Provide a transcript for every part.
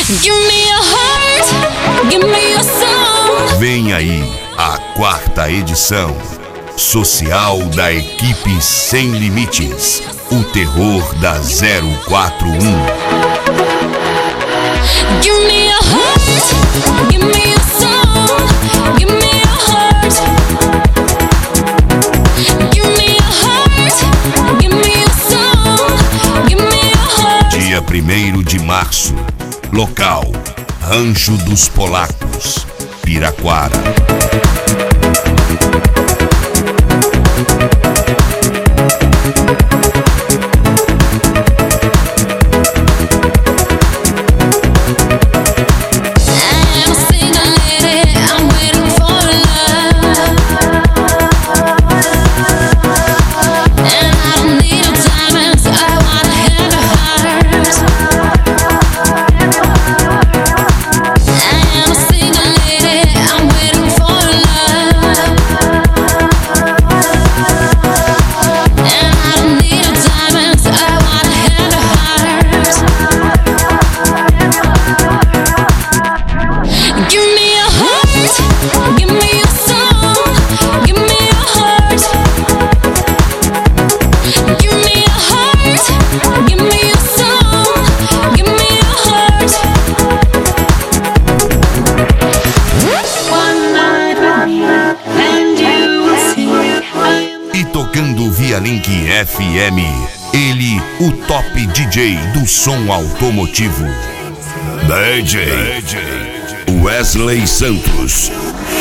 Give me a heart, give me a song. Vem aí a quarta edição social da equipe Sem Limites, o terror da 041. Give me a heart, give me a song. Give me a heart. Give me a heart, give me a song. Give me a heart. Dia 1º de março, local Rancho dos Polacos, Piraquara. Tocando via Link FM, ele, o top DJ do som automotivo, DJ Wesley Santos.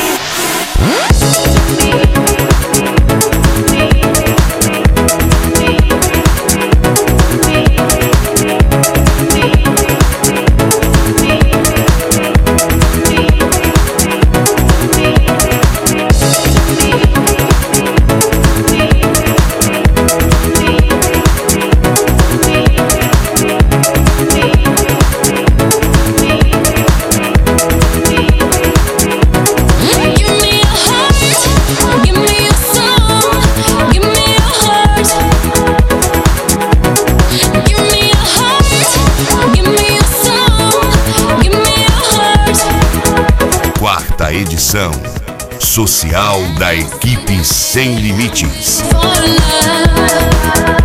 Quarta edição social da equipe Sem Limites.